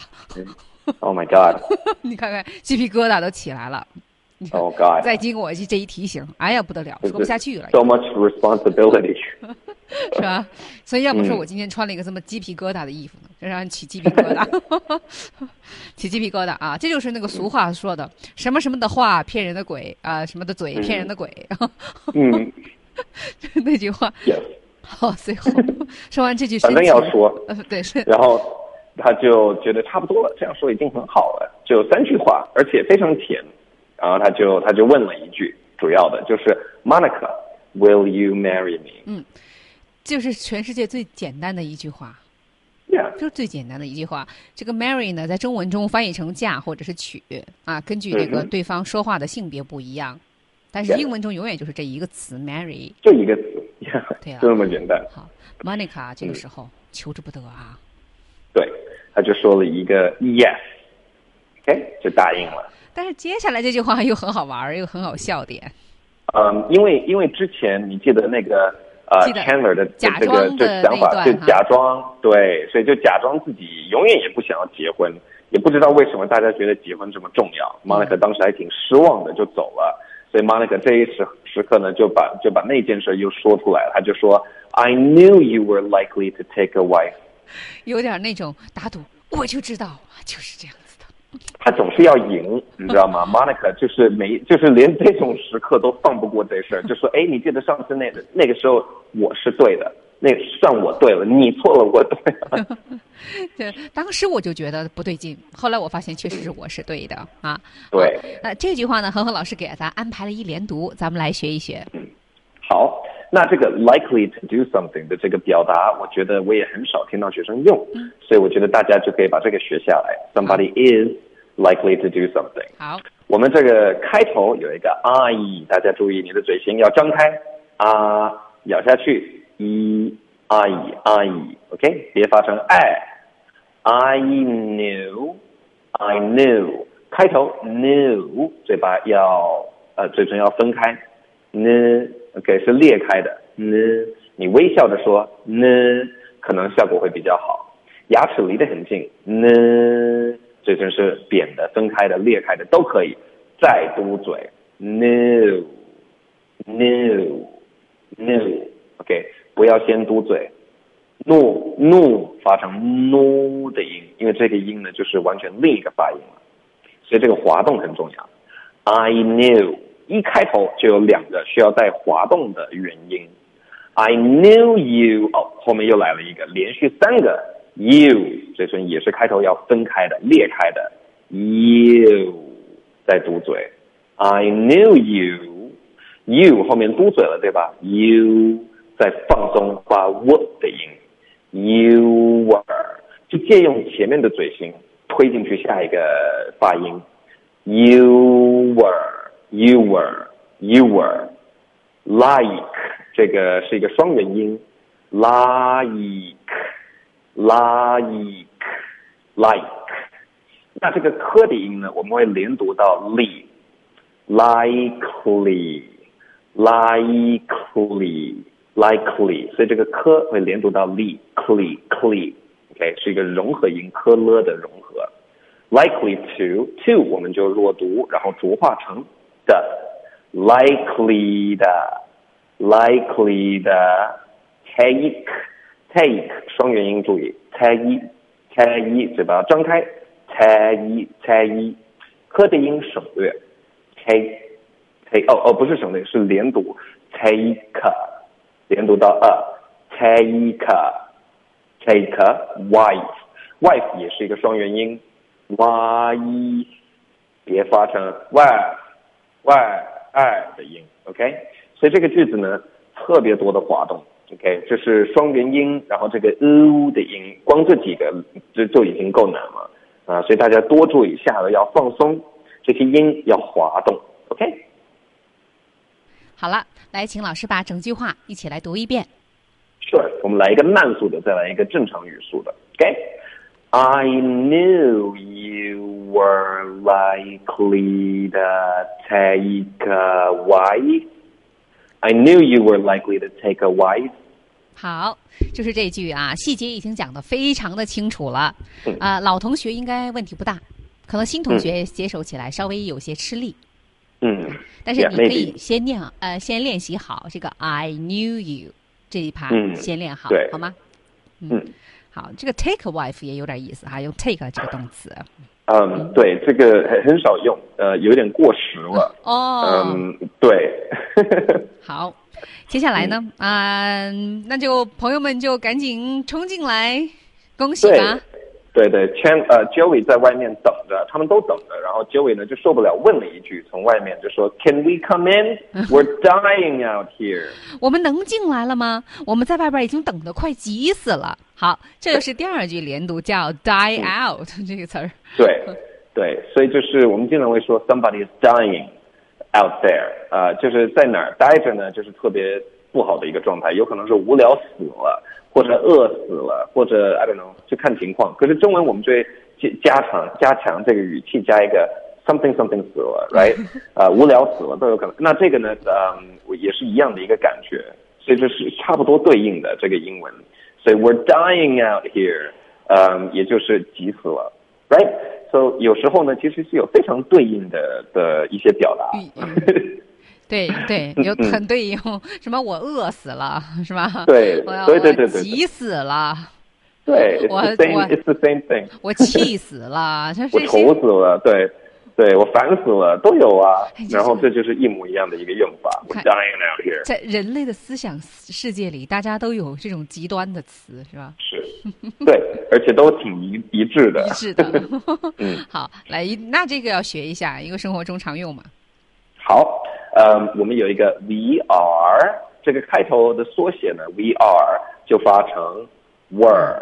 Oh my God！ 你看看，鸡皮疙瘩都起来了。 Oh God！ 再经过我这一提醒，哎呀不得了，说不下去了。 So much responsibility， 是吧？所以要不说我今天穿了一个这么鸡皮疙瘩的衣服呢，就让人起鸡皮疙瘩，起鸡皮疙瘩啊！这就是那个俗话说的，什么什么的话骗人的鬼啊，什么的嘴骗人的鬼。 嗯， 那句话。 Yes。 好，最后说完这句， 反正要说， 呃，对，是。 然后他就觉得差不多了，这样说已经很好了，就三句话，而且非常甜。然后他就他就问了一句，主要的就是 Monica, will you marry me？ 嗯，就是全世界最简单的一句话。 Yeah， 就是最简单的一句话。这个 marry 呢，在中文中翻译成嫁或者是娶啊，根据这个对方说话的性别不一样，嗯、但是英文中永远就是这一个词 marry， 就一个词。 对啊， 就这么简单。 好 ，Monica 这个时候、嗯、求之不得啊。 对，他就说了一个 yes，OK， 就答应了。 但是接下来这句话又很好玩，又很好笑点。 嗯，因为因为之前你记得那个呃 Chandler 的这个这想法，就假装对，所以就假装自己永远也不想要结婚，也不知道为什么大家觉得结婚这么重要。嗯、Monica 当时还挺失望的，就走了。所以 Monica 这一时时刻呢，就把就把那件事又说出来了。他就说 ，I knew you were likely to take a wife。 有点那种打赌，我就知道就是这样子的。 他总是要赢，你知道吗？Monica 就是没，就是连这种时刻都放不过这事儿，就说，哎，你记得上次那个那个时候我是对的，那算我对了，你错了，我对了。 对，当时我就觉得不对劲，后来我发现确实是我是对的啊。 对。 那这句话呢，恒恒老师给咱安排了一连读，咱们来学一学。 嗯，好。那这个 likely to do something 的这个表达，我觉得我也很少听到学生用，嗯、所以我觉得大家就可以把这个学下来。Somebody is likely to do something。 好， 我们这个开头有一个 I， 大家注意你的嘴型要张开，啊，咬下去，一 I I OK， 别发成 I。I knew I knew 开头 knew 嘴巴要呃嘴唇要分开 n OK 是裂开的 n 你微笑着说 n 可能效果会比较好，牙齿离得很近 n 嘴唇是扁的分开的裂开的都可以，再嘟嘴 no no no OK 不要先嘟嘴，怒怒发成怒的音，因为这个音呢就是完全另一个发音了，所以这个滑动很重要。I knew 一开头就有两个需要带滑动的元音。I knew you 哦，后面又来了一个，连续三个 you， 嘴唇也是开头要分开的裂开的 you， 再嘟嘴 I knew you you 后面嘟嘴了对吧 you 再放松发 w 的音 you were 就借用前面的嘴型推进去下一个发音 you were you were you were like 这个是一个双元音 like like like 那这个科的音呢，我们会连读到 li likely likely likely， 所以这个科会连读到 li cli cli OK 是一个融合音，科了的融合。likely to to 我们就弱读，然后浊化成的 likely 的 likely 的 take take 双元音注意 take take 嘴巴张开 take take 科的音省略 take take 哦哦不是省略是连读 take 连读到 a take take wife wife 也是一个双元音 wife 别发成 wife wife 二的音 OK 所以这个句子呢特别多的滑动 OK 这是双元音然后这个 u 的音光这几个就就已经够难了啊，所以大家多注意下颚要放松这些音要滑动 OK 好了，来请老师把整句话一起来读一遍。 Sure， 我们来一个慢速的，再来一个正常语速的。OK， I knew you were likely to take a wife. I knew you were likely to take a wife. 好，就是这句啊，细节已经讲得非常的清楚了。嗯、啊，老同学应该问题不大，可能新同学接手起来稍微有些吃力。 嗯， 但是你可以先念，呃，先练习好这个 I knew you 这一趴，嗯、先练好，好吗？嗯，嗯好，这个 take a wife 也有点意思哈，用 take 这个动词。 嗯，嗯对，这个很很少用，呃，有点过时了。 哦， 嗯，对。 好，接下来呢，啊、嗯呃，那就朋友们就赶紧冲进来，恭喜吧。 对对 ，Chan 呃 Joey 在外面等着，他们都等着，然后 Joey 呢就受不了，问了一句，从外面就说 ，Can we come in? We're dying out here 。 我们能进来了吗？我们在外边已经等得快急死了。好，这就是第二句连读，叫 die out、嗯、这个词儿。 对对，所以就是我们经常会说 somebody is dying out there， 呃，就是在哪儿待着呢，就是特别不好的一个状态，有可能是无聊死了。或者饿死了，或者 I don't know， 就看情况。可是中文我们就会加强加强这个语气，加一个 something something 死了 ，right？ 呃，无聊死了都有可能。那这个呢，嗯，也是一样的一个感觉，所以这是差不多对应的这个英文。所以 we're dying out here， 嗯，也就是急死了 ，right？So 有时候呢，其实是有非常对应的的一些表达。 对对，有很对应，什么我饿死了，是吧？ 对， 我要对对对对， 急死了。 对， 我 it's the same, it's the same thing。 我气死了， 我愁死了，对，对我烦死了，都有啊。然后这就是一模一样的一个用法。We're dying out here。 在人类的思想世界里，大家都有这种极端的词，是吧？ 是，对，而且都挺一一致的。 一致的。 嗯， 好，来，那这个要学一下，一个生活中常用嘛。 好。嗯，我们有一个 we are， 这个开头的缩写呢 we are 就发成 were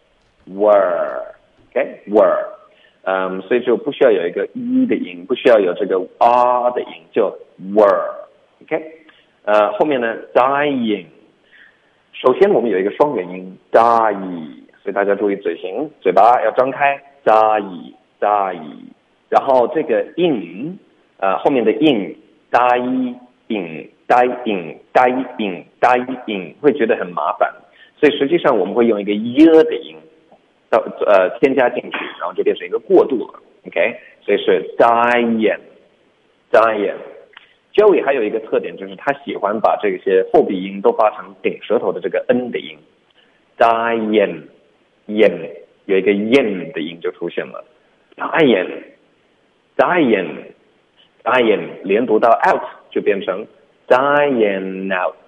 were，OK were， 嗯，所以就不需要有一个 e 的音，不需要有这个 r 的音，就 were，OK， 呃，后面呢 dying， 首先我们有一个双元音 die， 所以大家注意嘴型，嘴巴要张开 die die， 然后这个 in， 呃，后面的 in。dying dying dying dying 会觉得很麻烦，所以实际上我们会用一个 y 的音到呃添加进去，然后就变成一个过渡了 OK 所以是 dying dying Joey 还有一个特点就是他喜欢把这些后鼻音都发成顶舌头的这个 n 的音 dying yen 有一个 yen 的音就出现了 dying dying dying 连读到 out 就变成 dying out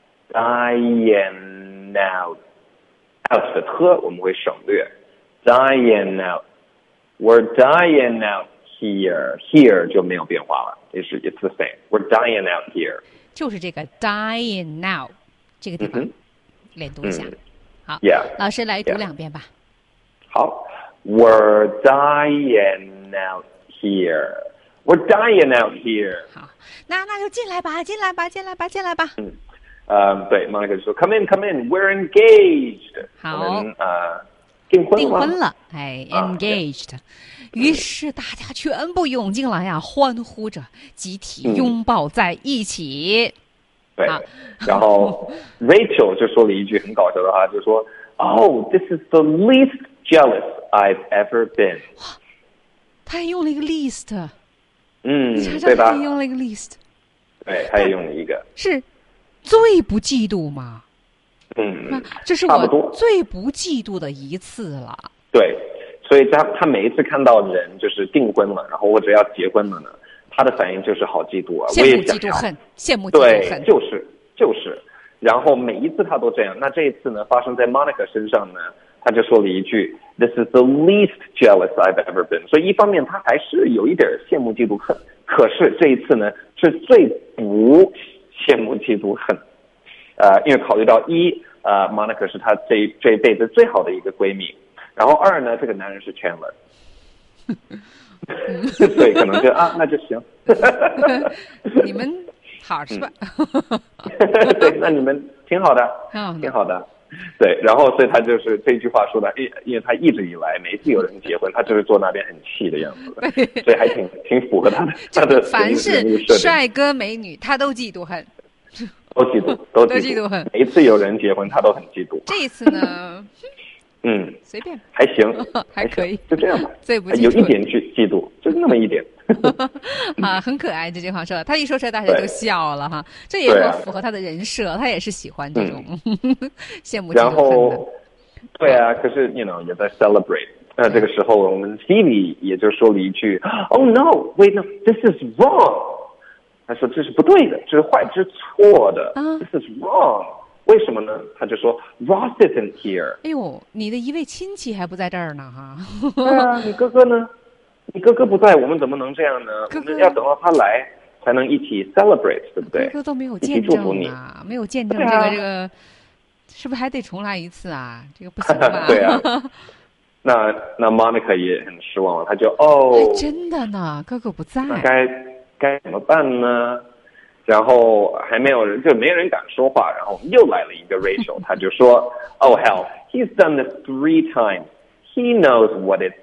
dying out out 的特我们会省略 dying out we're dying out here here 就没有变化了也是 it's the same we're dying out here 就是这个 dying now 这个地方、嗯、连读一下、嗯、好 yeah, 老师来读 yeah. 两遍吧好 we're dying out here We're dying out here. 好，那那就进来吧，进来吧，进来吧，进来吧。 嗯，呃，对 ，Monica 就说 ，Come in, come in. We're engaged. 好， 我们呃订婚了。 订婚了，哎 ，engaged，、啊、 于是大家全部涌进来呀，欢呼着，集体拥抱在一起。 对，然后 Rachel 就说了一句很搞笑的话，就说 "Oh, this is the least jealous I've ever been." 哇，他还用了一个 least。 嗯， 对吧？ 他也用了一个 least。 对，他也用了一个。 是最不嫉妒吗？ 嗯， 这是我最不嫉妒的一次了。 对，所以他他每一次看到人就是订婚了，然后或者要结婚了呢，他的反应就是好嫉妒啊， 羡慕嫉妒恨，羡慕嫉妒恨， 对，就是就是，然后每一次他都这样。那这一次呢，发生在 Monica 身上呢，他就说了一句 "This is the least jealous I've ever been." 所以一方面他还是有一点羡慕嫉妒恨，可是这一次呢是最不羡慕嫉妒恨。呃，因为考虑到一，呃 ，Monica 是他这这一辈子最好的一个闺蜜，然后二呢，这个男人是 Chandler， 所以可能就啊，那就行。 你们好是吧？ 对，那你们挺好的，挺好的。对，然后所以他就是这句话说的，因因为他一直以来每一次有人结婚，他就是坐那边很气的样子的，所以还挺挺符合他的他的凡是帅哥美女，他都嫉妒恨。 都嫉妒，都嫉妒恨。 每一次有人结婚，他都很嫉妒。 这一次呢， 嗯， 随便， 还行， 还可以， 就这样吧。 最不有一点去嫉妒，就是那么一点。 啊，很可爱，这句话说的，他一说出来，大家都笑了哈。这也很符合他的人设，他也是喜欢这种羡慕嫉妒恨的。 然后，对啊，可是 you know 也在 celebrate。那这个时候，我们 Phoebe 也就说了一句 ：“Oh no, wait, no, this is wrong。”他说这是不对的，这是坏，这是错的。Uh, This is wrong。为什么呢？他就说 Ross isn't here。 哎呦，你的一位亲戚还不在这儿呢哈。 对啊，你哥哥呢？你哥哥不在，我们怎么能这样呢？ 哥哥我们要等到他来，才能一起 celebrate， 对不对？ 哥哥都没有见证啊，没有见证这个、啊、这个，是不是还得重来一次啊？这个不行吧？ 对啊。那那 Monica 也很失望了，他就哦， 真的呢，哥哥不在。 那该。该怎么办呢？然后还没有人，就没人敢说话。然后又来了一个 Rachel， 他就说 ：“Oh hell, he's done this three times. He knows what it's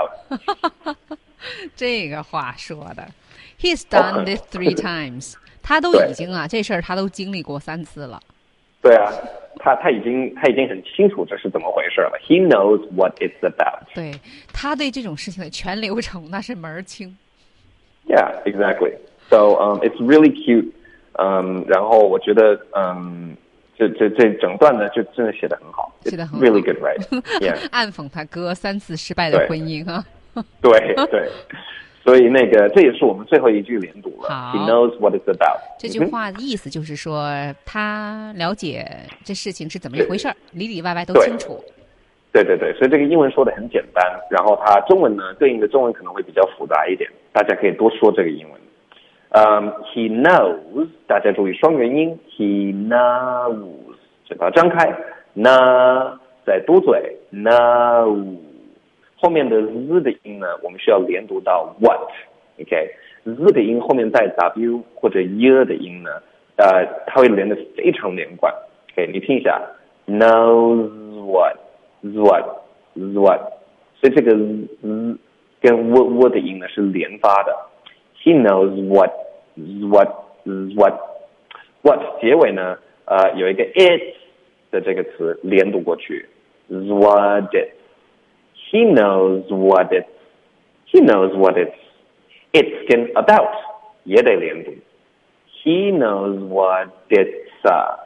about.” 这个话说的 ，He's done this three times. 他都已经啊，这事儿他都经历过三次了。 对啊，他他已经他已经很清楚这是怎么回事了。He knows what it's about. 对，他对这种事情的全流程那是门儿清。 Yeah, exactly. So, um, it's really cute. Um, 然后我觉得，嗯，这这这整段呢，就真的写得很好， 写得很好 really good, right? Yeah. 暗讽他哥三次失败的婚姻啊。 对对，所以那个这也是我们最后一句连读了。 好 He knows what it's about. 这句话的意思就是说，他了解这事情是怎么一回事儿，里里外外都清楚。 对对对，所以这个英文说的很简单，然后它中文呢对应的中文可能会比较复杂一点，大家可以多说这个英文。嗯、um, ，He knows， 大家注意双元音 ，He knows， 嘴巴张开 ，na 再嘟嘴 ，know， 后面的 z 的音呢，我们需要连读到 what，OK，z 的音后面带 w 或者 y 的音呢，呃，它会连得非常连贯 ，OK， 你听一下 ，knows what。what what， 所以这个 z 跟 w w 的音呢是连发的。He knows what what what what 结尾呢，呃，有一个 it 的这个词连读过去 ，what it。He knows what it。He knows what it's。It's 跟 about 也得连读。He knows what it's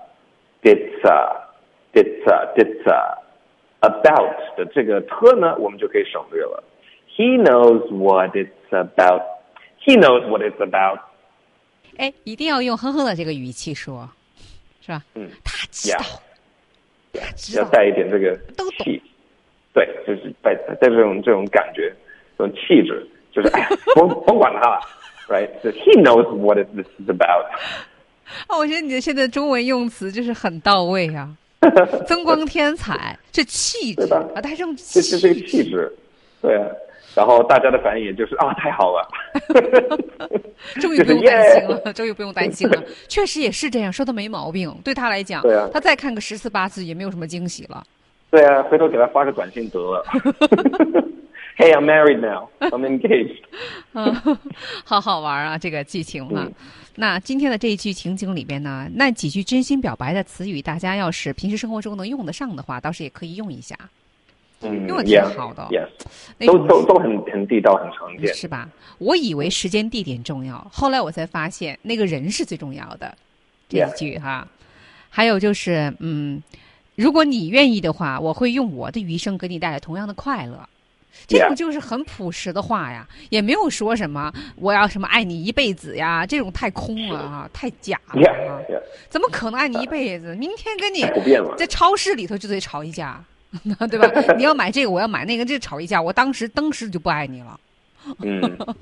it's it's it's。about 的这个特呢，我们就可以省略了。He knows what it's about. He knows what it's about. 哎，一定要用哼哼的这个语气说，是吧？ 嗯， 他知道， yeah, 他知道， 要带一点这个气，对，就是带带这种这种感觉，这种气质，就是哎呀，甭甭管他了 ，right? So he knows what it, this is about. 哦，我觉得你的现在中文用词就是很到位啊。增光添彩，这气质啊，他这种这是这个气质，对啊。然后大家的反应也就是啊，太好了， 终于不用担心了，终于不用担心了。确实也是这样，说的没毛病。对他来讲， 对啊， 他再看个十次八次也没有什么惊喜了。 对啊，回头给他发个短信得了。 Hey, I'm married now. I'm engaged. 好好玩啊，这个剧情啊。 嗯那今天的这一句情景里边呢，那几句真心表白的词语，大家要是平时生活中能用得上的话，倒是也可以用一下。 嗯， 用的挺好的。 Yes, 那 yes. 都种都都很很地道，很常见， 是吧？我以为时间地点重要，后来我才发现那个人是最重要的。这一句哈，还有就是，嗯，如果你愿意的话，我会用我的余生给你带来同样的快乐。这种就是很朴实的话呀，也没有说什么我要什么爱你一辈子呀，这种太空了啊，太假了啊！ Yeah, yeah. 怎么可能爱你一辈子？明天跟你不变了在超市里头就得吵一架，对吧？你要买这个，我要买那个，这吵一架，我当时当时就不爱你了。 嗯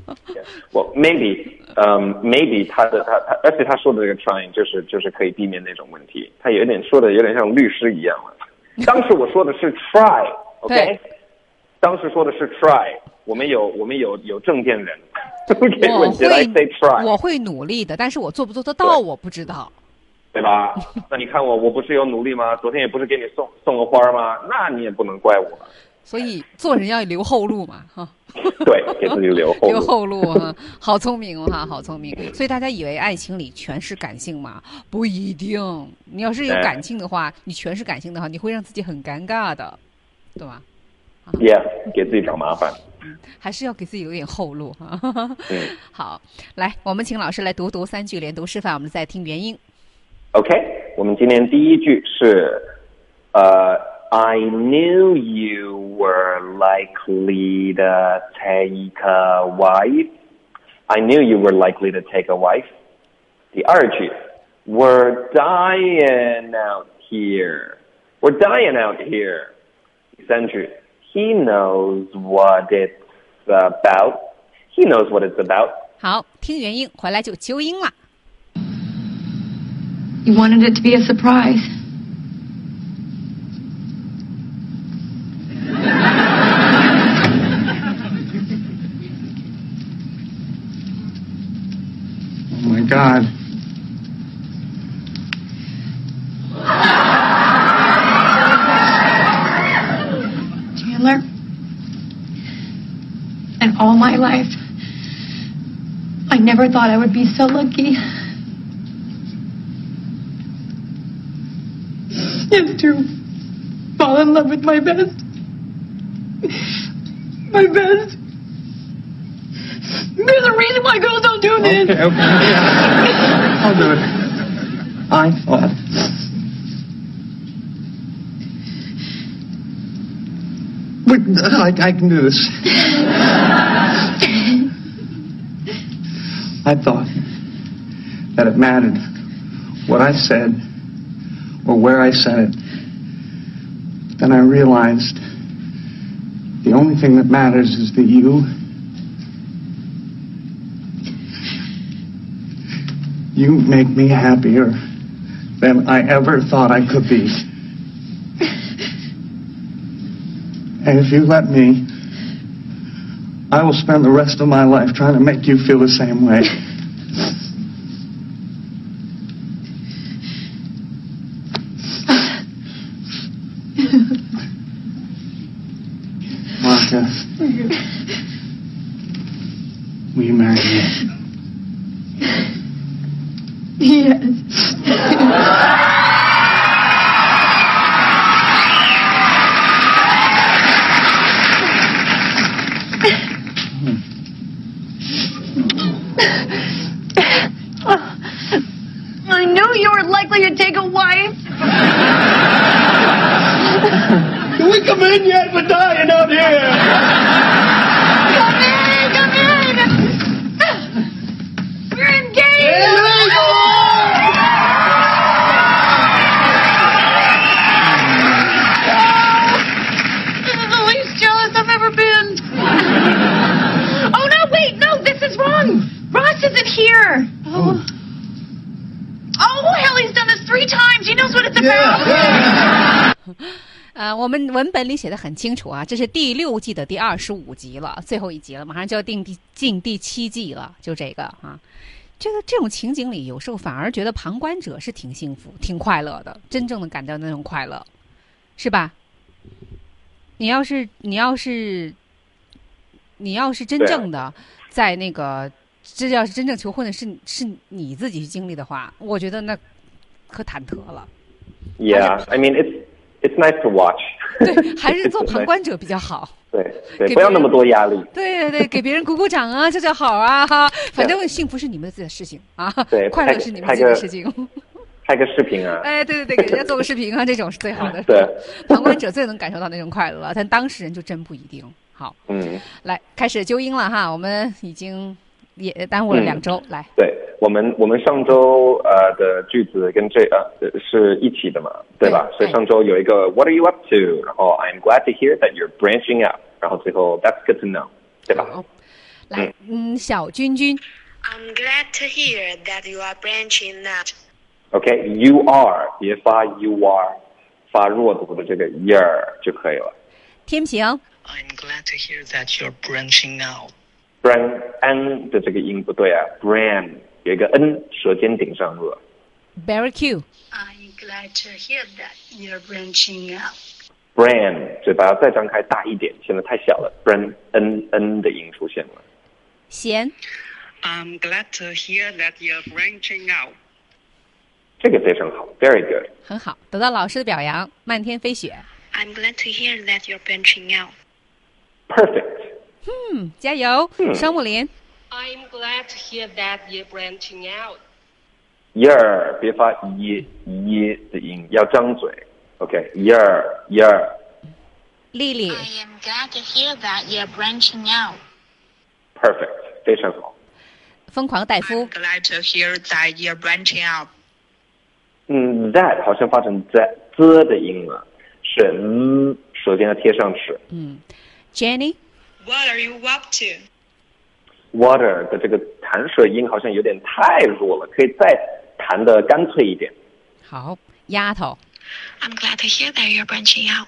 ，Well, maybe, um, maybe 他的他他，而且他说的这个 trying 就是就是可以避免那种问题，他有点说的有点像律师一样了。当时我说的是 try，OK？、Okay? 当时说的是 try， 我们有我们有有证件人。Okay, 我 did I say try? 会我会努力的，但是我做不做得到我不知道， 对吧？那你看我，我不是有努力吗？昨天也不是给你送送个花吗？那你也不能怪我。 所以做人要留后路嘛，哈。 对，给自己留后路。 留后路啊，好聪明哈，好聪明。所以大家以为爱情里全是感性嘛？不一定。你要是有感情的话，你全是感性的话，你会让自己很尴尬的，对吧？ Yeah， 给自己找麻烦。 嗯，还是要给自己留点后路哈。 嗯， 好，来，我们请老师来读读三句连读示范，我们再听原音。 OK， 我们今天第一句是，呃 ，I knew you were likely to take a wife. I knew you were likely to take a wife. 第二句 ，We're dying out here. We're dying out here. 第三句 ，He knows what it's about. He knows what it's about. 好，听原音，回来就纠音了。 You wanted it to be a surprise. Oh my God. Chandler, in all my life, I never thought I would be so lucky. Is to fall in love with my best. My best. There's a reason why girls don't do this. Okay, okay. I'll do it. I thought. Wait, I, I can do this. I thought that it mattered what I said or where I said it. Then I realized the only thing that matters is that you, you make me happier than I ever thought I could be. And if you let me, I will spend the rest of my life trying to make you feel the same way. Martha, will you marry me? Yes. I knew you were likely to take a wife. Can we come in yet? We're dying out here. Come in, come in. We're engaged. This is the least jealous I've ever been. Oh, no, wait, no, this is wrong. Ross isn't here. Oh. Oh, hell, he's done this three times. He knows what it's about. Yeah. 呃，我们文本里写的很清楚啊，这是第六季的第二十五集了，最后一集了，马上就要定第进第七季了，就这个啊。这个这种情景里，有时候反而觉得旁观者是挺幸福、挺快乐的，真正的感到那种快乐，是吧？你要是你要是你要是真正的在那个，这要是真正求婚的是是你自己去经历的话，我觉得那可忐忑了。 Yeah, I mean it's it's nice to watch. 对，还是做旁观者比较好。 对对，不要那么多压力。 对对对，给别人鼓鼓掌啊，这叫好啊哈。反正幸福是你们自己的事情啊， 对， 快乐是你们自己的事情。 拍个视频啊！ 哎，对对对，给人家做个视频啊，这种是最好的。 对， 旁观者最能感受到那种快乐，但当事人就真不一定。好， 嗯， 来开始纠音了哈，我们已经也耽误了两周。嗯、来， 对我们我们上周呃的句子跟这呃是一起的嘛，对吧？对所以上周有一个 What are you up to？ 然后 I'm glad to hear that you're branching out， 然后最后 That's good to know， 对吧？ 好，来，嗯，小君君 I'm glad to hear that you are branching out。OK，you are 别发 you are， 发弱读的这个 year 就可以了。 天平 I'm glad to hear that you're branching out。 brand n 的这个音不对啊 brand 有一个 n 舌尖顶上颚。 Barricue I'm glad to hear that you're branching out。 brand 嘴巴要再张开大一点，现在太小了 brand n n 的音出现了。 弦 I'm glad to hear that you're branching out。 这个非常好 ，very good， 很好，得到老师的表扬。漫天飞雪 I'm glad to hear that you're branching out。 perfect， 嗯，加油。 嗯、 双木林 I'm glad to hear that you're branching out。 year 别发耶耶的音，要张嘴 ，OK year year。 丽丽 I am glad to hear that you're branching out。 perfect， 非常好。 疯狂戴夫 I'm glad to hear that you're branching out。 嗯 ，that 好像发成 z z 的音了，是嗯，舌尖要贴上齿。 嗯 ，Jenny What are you up to？ water 的这个弹舌音好像有点太弱了，可以再弹得干脆一点。 好，丫头 I'm glad to hear that you're branching out。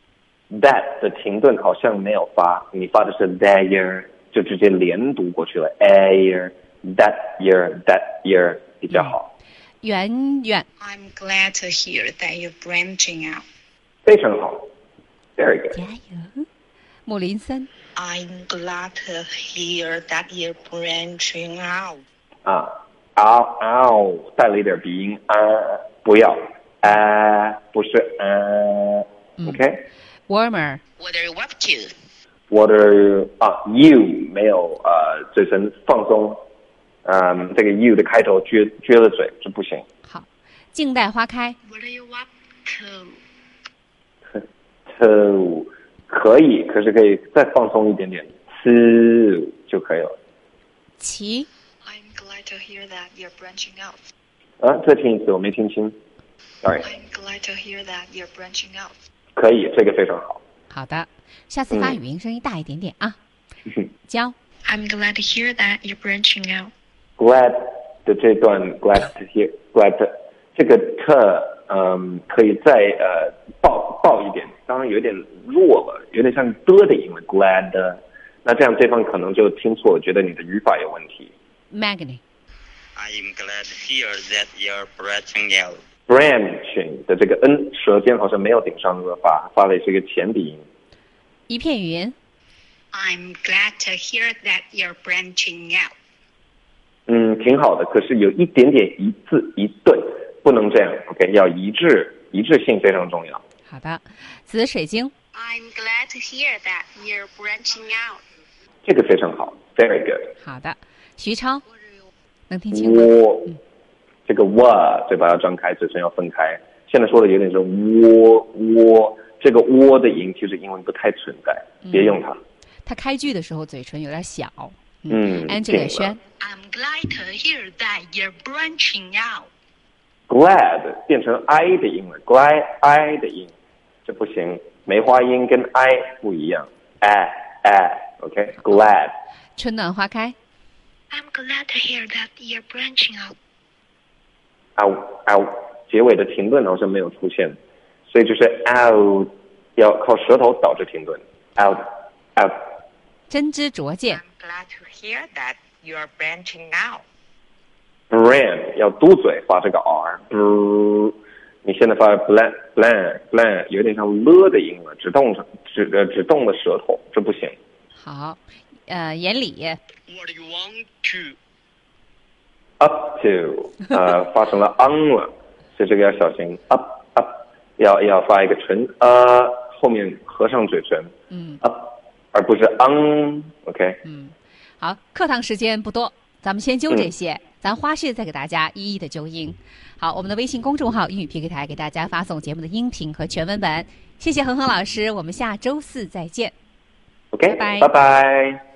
that 的停顿好像没有发，你发的是 that year， 就直接连读过去了 a year that year that year 比较好。 圆圆 I'm glad to hear that you're branching out。 非常好 ，very good。 加油。木林森 I'm glad to hear that you're branching out。 啊，嗷嗷，带了一点鼻音啊，不要啊，不是啊、嗯、，OK。 Warmer What are you up to？ What are you 啊 ？You 没有呃嘴唇放松，嗯，这个 you 的开头撅撅了嘴，这不行。 好，静待花开 What are you up to？ to 可以，可是可以再放松一点点 ，to 就可以了。 齐 I'm glad to hear that you're branching out。 啊，再听一次，我没听清。Sorry。 I'm glad to hear that you're branching out。 可以，这个非常好。 好的，下次发语音声音大一点点啊。教 I'm glad to hear that you're branching out。 glad 的这段 glad to hear glad to, 这个 to 嗯可以再呃爆爆一点，当然有点弱了，有点像的的音了 glad 的，那这样对方可能就听错，觉得你的语法有问题。 Magni I'm glad to hear that you're branching out。 branching 的这个 n 舌尖好像没有顶上颚发，发的是一个前鼻音。 一片云 I'm glad to hear that you're branching out。 嗯，挺好的，可是有一点点一字一顿，不能这样 ，OK， 要一致，一致性非常重要。 好的，紫水晶 I'm glad to hear that you're branching out。 这个非常好 ，very good。 好的，徐超能听清吗？ 窝，这个窝嘴巴要张开，嘴唇要分开。现在说的有点是窝窝，这个窝的音其实英文不太存在，别用它。 他开句的时候嘴唇有点小。 嗯 Angela 轩 I'm glad to hear that you're branching out。 glad 变成 i 的音了 ，glad i 的音，这不行，梅花音跟 i 不一样 ，a a OK glad。 春暖花开 I'm glad to hear that you're branching out。 out out 结尾的停顿好像没有出现，所以就是 out 要靠舌头导致停顿 out out。 针织琢剑 I'm glad to hear that you're branching out。 brand 要嘟嘴发这个 r， 不，你现在发 bland bland bland 有点像了的音了，只动只呃只动了舌头，这不行。 好， 呃眼里。 What do you want to? Up to 呃发成了 on 了，所以这个要小心。up up 要要发一个唇呃后面合上嘴唇。 嗯 up 而不是 on。OK。 嗯，好，课堂时间不多，咱们先揪这些，嗯、咱花絮再给大家一一的纠音。好，我们的微信公众号英语 P K 台给大家发送节目的音频和全文本。谢谢恒恒老师，我们下周四再见。 OK， 拜拜。 拜拜。